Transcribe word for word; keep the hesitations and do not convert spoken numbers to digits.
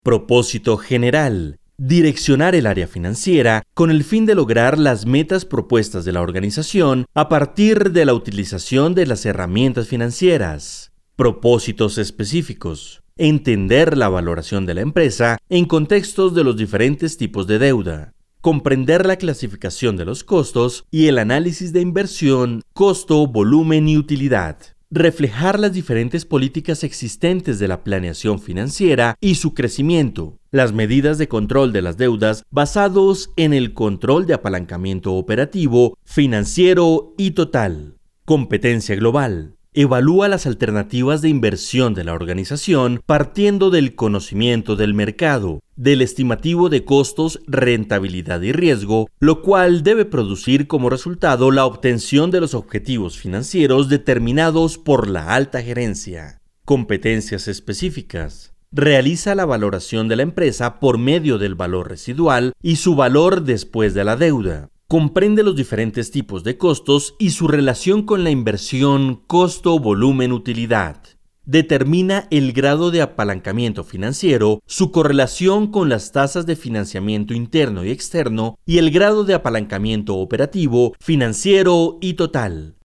Propósito general: direccionar el área financiera con el fin de lograr las metas propuestas de la organización a partir de la utilización de las herramientas financieras. Propósitos específicos: entender la valoración de la empresa en contextos de los diferentes tipos de deuda. Comprender la clasificación de los costos y el análisis de inversión, costo, volumen y utilidad. Reflejar las diferentes políticas existentes de la planeación financiera y su crecimiento. Las medidas de control de las deudas basados en el control de apalancamiento operativo, financiero y total. Competencia global: evalúa las alternativas de inversión de la organización partiendo del conocimiento del mercado, del estimativo de costos, rentabilidad y riesgo, lo cual debe producir como resultado la obtención de los objetivos financieros determinados por la alta gerencia. Competencias específicas: realiza la valoración de la empresa por medio del valor residual y su valor después de la deuda. Comprende los diferentes tipos de costos y su relación con la inversión, costo, volumen, utilidad. Determina el grado de apalancamiento financiero, su correlación con las tasas de financiamiento interno y externo y el grado de apalancamiento operativo, financiero y total.